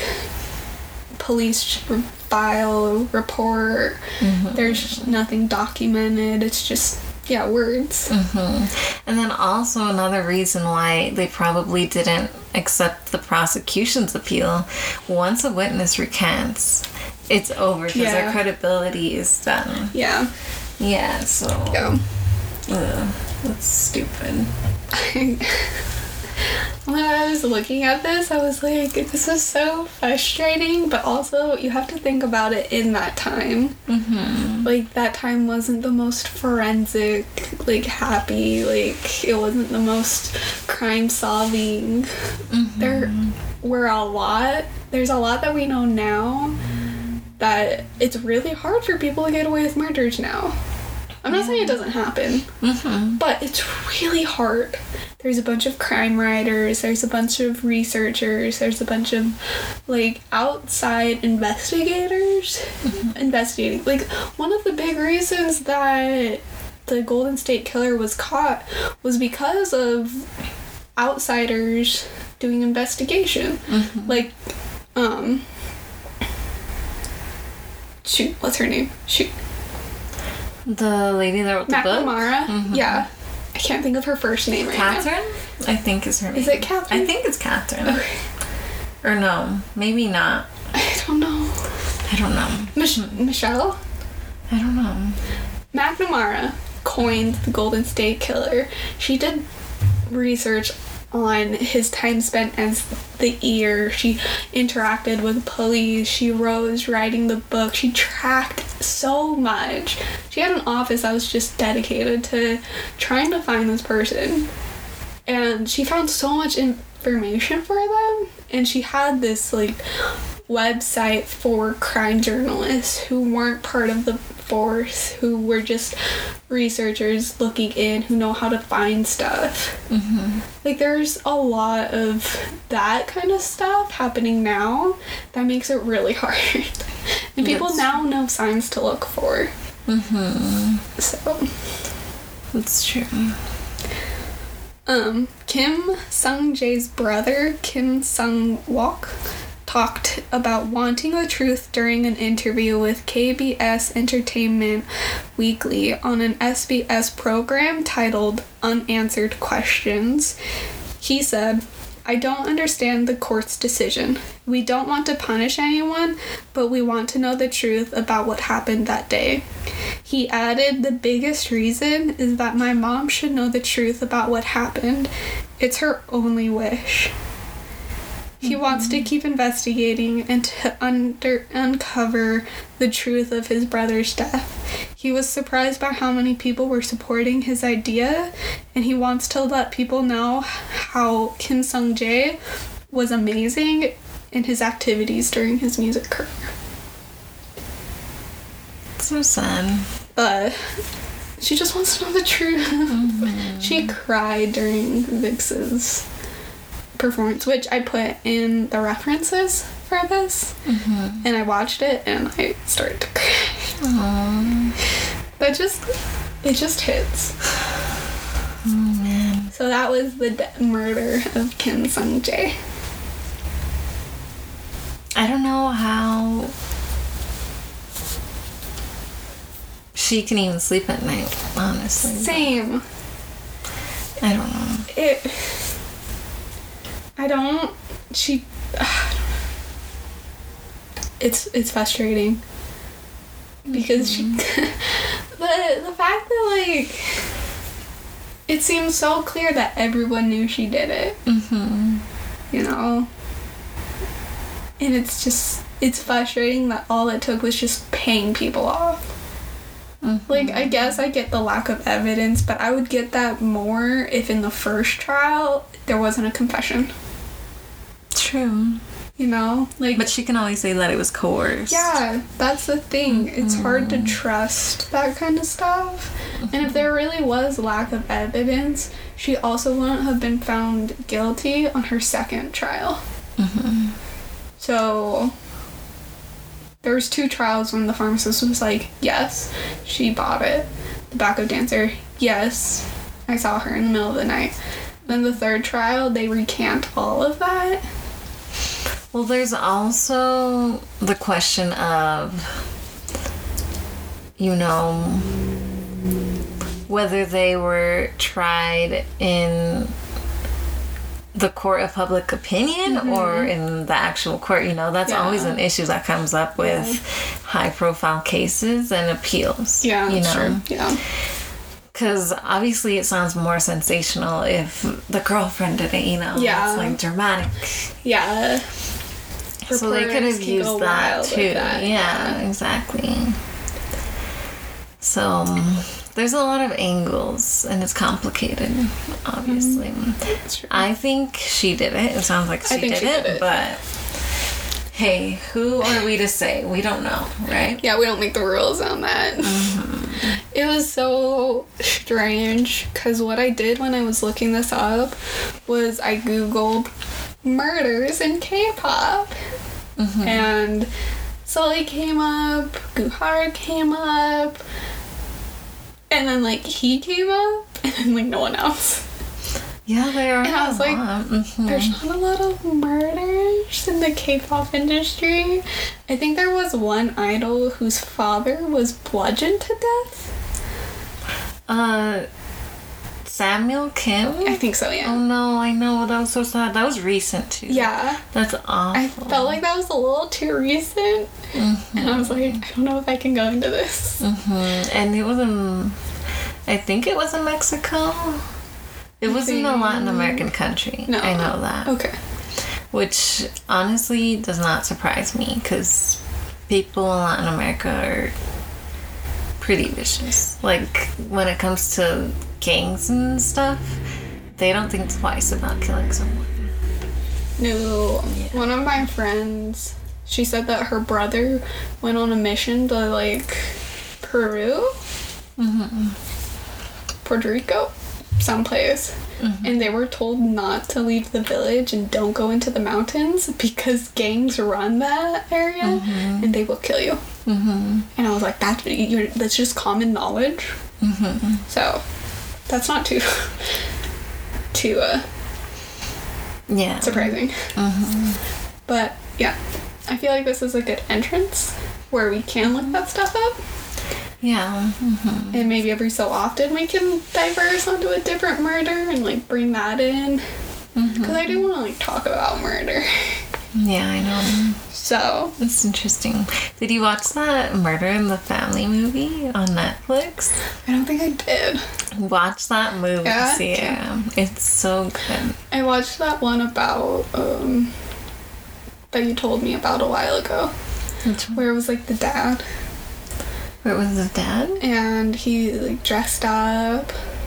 police file report. Mhm. There's nothing documented. It's just, yeah, words. hmm and then also another reason why they probably didn't accept the prosecution's appeal. Once a witness recants, it's over because Yeah. their credibility is done. Yeah. Yeah, so Yeah. ugh, that's stupid. When I was looking at this, I was like, this is so frustrating, but also you have to think about it in that time. Mm-hmm. Like, that time wasn't the most forensic, like, happy, like, it wasn't the most crime solving. Mm-hmm. There were a lot, there's a lot that we know now that it's really hard for people to get away with murders now. I'm not saying it doesn't happen, Mm-hmm. but it's really hard. There's a bunch of crime writers, there's a bunch of researchers, there's a bunch of, like, outside investigators Mm-hmm. investigating. Like, one of the big reasons that the Golden State Killer was caught was because of outsiders doing investigation. Mm-hmm. Like, um... Shoot, what's her name? Shoot. The lady that wrote the book? McNamara? Mhm. Yeah. I can't think of her first name right now. Catherine? I think is her name. Is it Catherine? I think it's Catherine. Okay. Or no, maybe not. I don't know. I don't know. Mich- Michelle? I don't know. McNamara coined the Golden State Killer. She did research on his time spent as the ear. She interacted with police. She rose writing the book. She tracked so much. She had an office that was just dedicated to trying to find this person. And she found so much information for them. And she had this, like, website for crime journalists who weren't part of the force, who were just researchers looking in, who know how to find stuff. Mm-hmm. Like, there's a lot of that kind of stuff happening now that makes it really hard. And people That's now know signs to look for. Mm-hmm. So. That's true. Um, Kim Sung-jae's brother, Kim Sung-wook, talked about wanting the truth during an interview with K B S Entertainment Weekly on an S B S program titled Unanswered Questions. He said, "I don't understand the court's decision. We don't want to punish anyone, but we want to know the truth about what happened that day." He added, "The biggest reason is that my mom should know the truth about what happened. It's her only wish." He mm-hmm. wants to keep investigating and to under, uncover the truth of his brother's death. He was surprised by how many people were supporting his idea, and he wants to let people know how Kim Sung-jae was amazing in his activities during his music career. So sad. Uh, she just wants to know the truth. Mm-hmm. She cried during Vix's performance, which I put in the references for this, mm-hmm. and I watched it and I started to cry. Aww. That just, it just hits. Oh man. So that was the de- murder of Kim Sung-jae. I don't know how she can even sleep at night, honestly. Same. I don't know. It... I don't. She. Uh, it's it's frustrating because mm-hmm. she. the the fact that like it seems so clear that everyone knew she did it. Mm-hmm. You know. And it's just it's frustrating that all it took was just paying people off. Mm-hmm. Like, I guess I get the lack of evidence, but I would get that more if in the first trial there wasn't a confession. True. You know? Like, but she can always say that it was coerced. Yeah, that's the thing. It's mm-hmm. hard to trust that kind of stuff. Mm-hmm. And if there really was lack of evidence, she also wouldn't have been found guilty on her second trial. Mm-hmm. So there was two trials when the pharmacist was like, yes, she bought it. The backup dancer, yes, I saw her in the middle of the night. Then the third trial, they recant all of that. Well, there's also the question of, you know, whether they were tried in the court of public opinion mm-hmm. or in the actual court. You know, that's yeah. always an issue that comes up with yeah. high profile cases and appeals. Yeah, you know? Sure. Yeah. Because obviously it sounds more sensational if the girlfriend did it, you know? Yeah. It's like dramatic. Yeah. So they could have used that too. That. Yeah, yeah, exactly. So um, there's a lot of angles and it's complicated, obviously. Mm-hmm. That's true. I think she did it. It sounds like she, did, she it, did it, but hey, who are we to say? We don't know, right? Yeah, we don't make the rules on that. Mm-hmm. It was so strange because what I did when I was looking this up was I googled murders in K-pop. Mm-hmm. And Sully came up, Guhar came up, and then like he came up, and then like no one else. Yeah, there are. And I was like, mm-hmm. there's not a lot of murders in the K-pop industry. I think there was one idol whose father was bludgeoned to death. Uh, Samuel Kim? I think so, yeah. Oh no, I know. That was so sad. That was recent too. Yeah. That's awful. I felt like that was a little too recent. Mm-hmm. And I was like, I don't know if I can go into this. Mm-hmm. And it was in, I think it was in Mexico. It was in a Latin American country. No. I know that. Okay. Which honestly does not surprise me because people in Latin America are pretty vicious. Like, when it comes to gangs and stuff, they don't think twice about killing someone. No. Yeah. One of my friends, she said that her brother went on a mission to, like, Peru? Mm-hmm. Puerto Rico? Someplace. Mm-hmm. And they were told not to leave the village and don't go into the mountains because gangs run that area mm-hmm. and they will kill you. Mm-hmm. And I was like, that, you're, that's just common knowledge. Mm-hmm. So, that's not too, too, uh, yeah. surprising. Mm-hmm. But, yeah. I feel like this is a good entrance where we can look that stuff up. Yeah. Mm-hmm. And maybe every so often we can diverse onto a different murder and, like, bring that in. Because mm-hmm. I do want to, like, talk about murder. Yeah, I know. So. That's interesting. Did you watch that Murder in the Family movie on Netflix? I don't think I did. Watch that movie, yeah, Sierra. It's so good. I watched that one about, um, that you told me about a while ago. Which one? Where it was, like, the dad. Where it was the dad? And he, like, dressed up.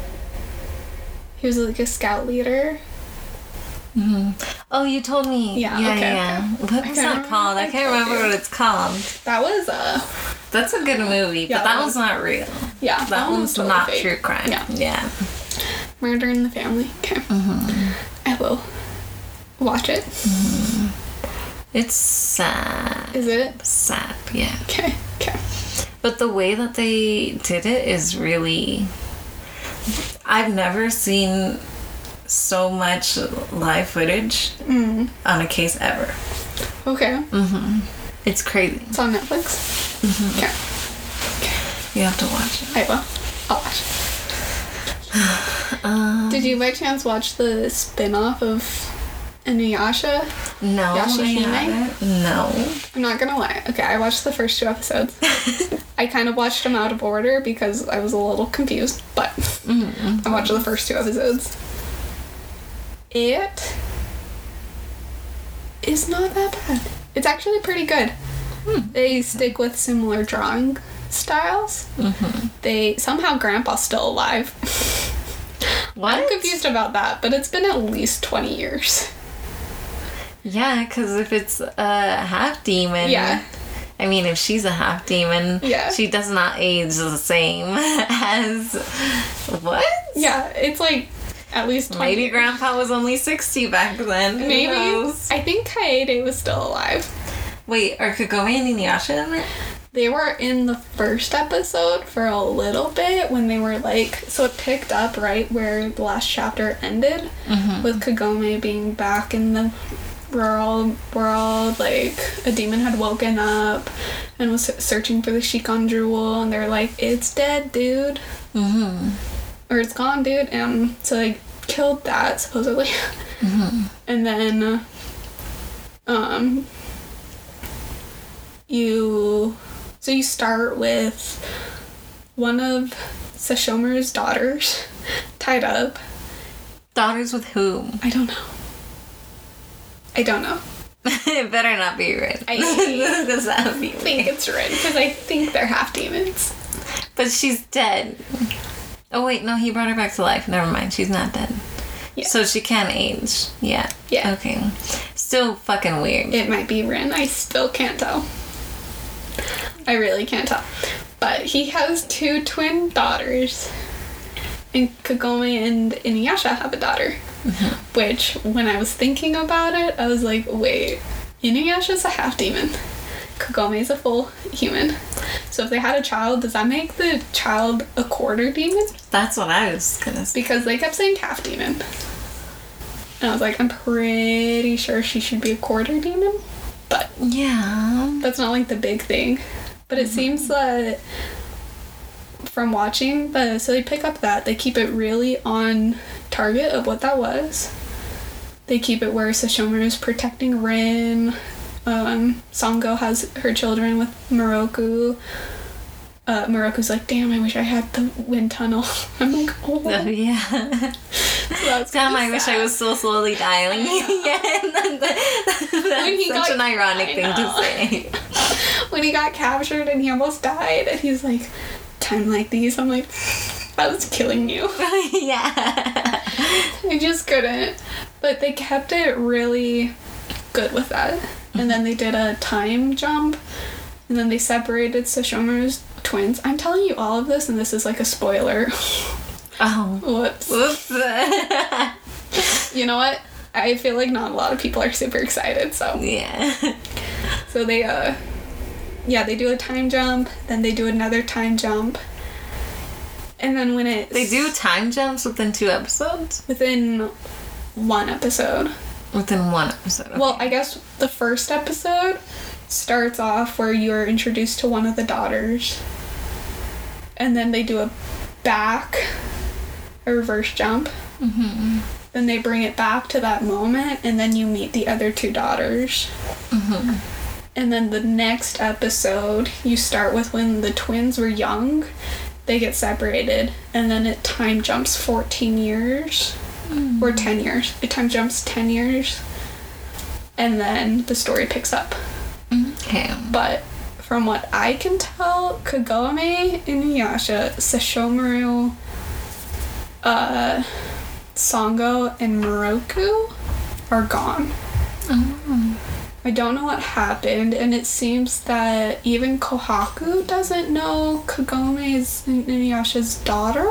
He was, like, a scout leader. Mm-hmm. Oh, you told me. Yeah, yeah, okay, yeah. okay. What was that called? I can't remember what it's called. That was, uh... That's a good movie, yeah, but that, that one's not real. Yeah. That, that one's totally not fake. true crime. Yeah. Yeah. Murder in the Family. Okay. Mm-hmm. I will watch it. Mm-hmm. It's sad. Is it? Sad, yeah. Okay, okay. But the way that they did it is really... I've never seen so much live footage mm. on a case ever. Okay. Mm-hmm. It's crazy. It's on Netflix? Mm-hmm. Okay. Okay. You have to watch it. I will. I'll watch it. um, Did you by chance watch the spin-off of Inuyasha? No, Yashahime? I haven't. No. I'm not gonna lie. Okay, I watched the first two episodes. I kind of watched them out of order because I was a little confused, but mm-hmm. I watched the first two episodes. It is not that bad. It's actually pretty good. Hmm. They stick with similar drawing styles. Mm-hmm. They somehow Grandpa's still alive. What? I'm confused about that, but it's been at least twenty years. Yeah, because if it's a half demon, yeah. I mean, if she's a half demon, yeah. she does not age the same as what? Yeah, it's like at least twenty maybe years. Grandpa was only sixty back then. Who maybe. knows? I think Kaede was still alive. Wait, are Kagome and Inuyasha in it? They were in the first episode for a little bit when they were like, so it picked up right where the last chapter ended, mm-hmm. with Kagome being back in the rural world. Like, a demon had woken up and was searching for the Shikon jewel, and they're like, it's dead, dude. Mm-hmm. Or it's gone, dude. And so they killed that, supposedly. Mm-hmm. And then, um, you... So you start with one of Sashomaru's daughters tied up. Daughters with whom? I don't know. I don't know. It better not be Rin. I Does that be think it's Rin, because I think they're half demons. But she's dead. Oh wait, no, he brought her back to life. Never mind, she's not dead. Yeah. So she can age. Yeah. Yeah. Okay. Still fucking weird. It might be Rin. I still can't tell. I really can't tell. But he has two twin daughters. And Kagome and Inuyasha have a daughter. Mm-hmm. Which, when I was thinking about it, I was like, wait, Inuyasha's a half demon. Kagome's a full human. So if they had a child, does that make the child a quarter demon? That's what I was gonna say. Because they kept saying half demon. And I was like, I'm pretty sure she should be a quarter demon. But yeah, that's not like the big thing. But it mm-hmm. seems that from watching the, so they pick up that they keep it really on target of what that was. They keep it where Sashomaru is protecting Rin. Um, Sango has her children with Moroku. Uh, Moroku's like, damn, I wish I had the wind tunnel. I'm like, oh. oh yeah. So Damn, I wish sad. I was so slowly dying. Yeah, and that's such got, an ironic I thing know. to say. When he got captured and he almost died, and he's like, time like these, I'm like, I was killing you. Yeah. I just couldn't. But they kept it really good with that. And then they did a time jump, and then they separated Sesshomaru's twins. I'm telling you all of this, and this is like a spoiler. Oh. Whoops. Whoops. You know what? I feel like not a lot of people are super excited, so. Yeah. So they, uh, yeah, they do a time jump, then they do another time jump. And then when it... They do time jumps within two episodes? Within one episode. Within one episode, okay. Well, I guess the first episode starts off where you're introduced to one of the daughters. And then they do a back... a reverse jump. Mm-hmm. Then they bring it back to that moment, and then you meet the other two daughters. Mm-hmm. And then the next episode, you start with when the twins were young. They get separated, and then it time jumps fourteen years. Mm-hmm. Or ten years. It time jumps ten years. And then the story picks up. Okay. But from what I can tell, Kagome, Inuyasha, Sesshomaru, Uh, Sango and Moroku are gone. Oh. I don't know what happened, and it seems that even Kohaku doesn't know Kagome is Inuyasha's daughter.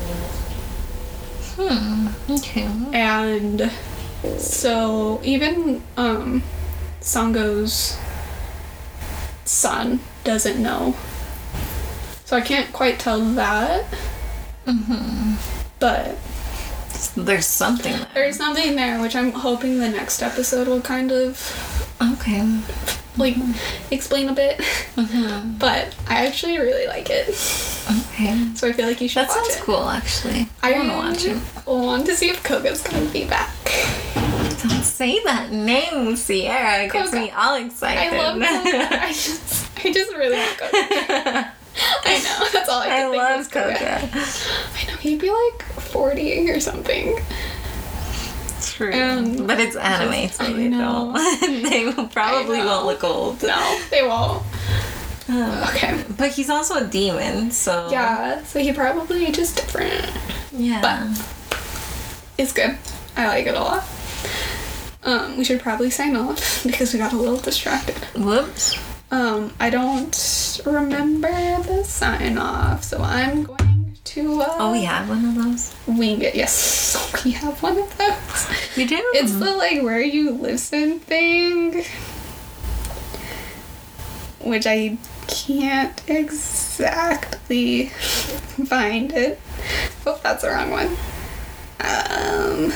Hmm. Okay. And so even um, Sango's son doesn't know. So I can't quite tell that. Mm-hmm. But there's something there. There's something there, which I'm hoping the next episode will kind of... Okay. Like, mm-hmm. explain a bit. Mm-hmm. But I actually really like it. Okay. So I feel like you should that watch it. That sounds cool, actually. I, I want to watch it. I want to see if Koga's going to be back. Don't say that name, Sierra. It Koga. gets me all excited. I love Koga. I just, I just really want Koga. I know, that's all I can I think love of. Koga. Koga. I know, he'd be like forty or something. True. Um, but it's anime, so I they know. don't. They probably won't look old. No, they won't. Um, okay. But he's also a demon, so... Yeah, so he probably just different. Yeah. But it's good. I like it a lot. Um, we should probably sign off because we got a little distracted. Whoops. Um, I don't remember the sign off, so I'm going to, uh... Oh, we have one of those? Wing it, yes. We have one of those. We do? It's the, like, where you listen thing, which I can't exactly find it. Oh, that's the wrong one. Um...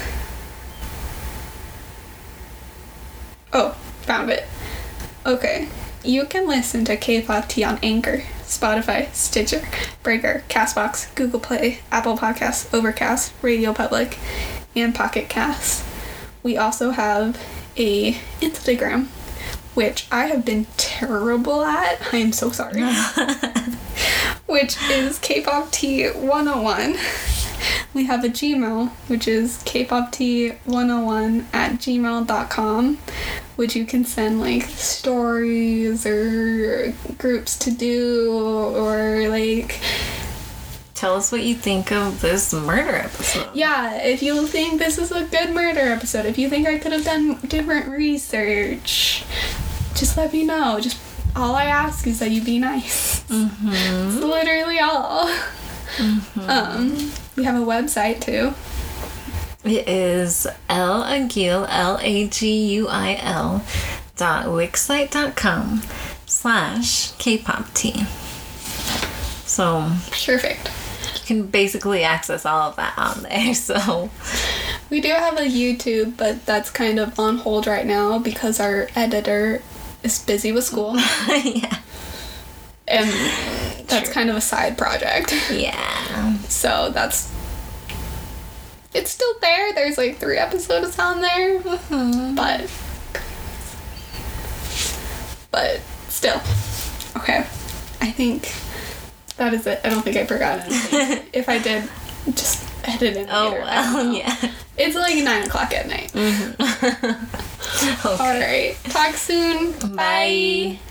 Oh, found it. Okay. You can listen to K-Pop Tea on Anchor, Spotify, Stitcher, Breaker, Castbox, Google Play, Apple Podcasts, Overcast, Radio Public, and Pocket Casts. We also have a Instagram, which I have been terrible at. I am so sorry. Which is K-Pop Tea one oh one. We have a Gmail, which is k pop tea one oh one at gmail dot com, which you can send, like, stories or groups to do, or, like... Tell us what you think of this murder episode. Yeah, if you think this is a good murder episode, if you think I could have done different research, just let me know. Just, all I ask is that you be nice. Mm-hmm. That's literally all. Mm-hmm. Um, we have a website too. It is L Aguil, L A G U I L dot wixsite dot com slash K-pop tea. So perfect. You can basically access all of that on there. So we do have a YouTube, but that's kind of on hold right now because our editor is busy with school. Yeah. And that's True. kind of a side project. Yeah. So that's... It's still there. There's like three episodes on there. Mm-hmm. But... But still. Okay. I think that is it. I don't think I forgot anything. If I did, just edit in Oh, later. well, yeah. It's like nine o'clock at night. Mm-hmm. Okay. All right. Talk soon. Bye. Bye.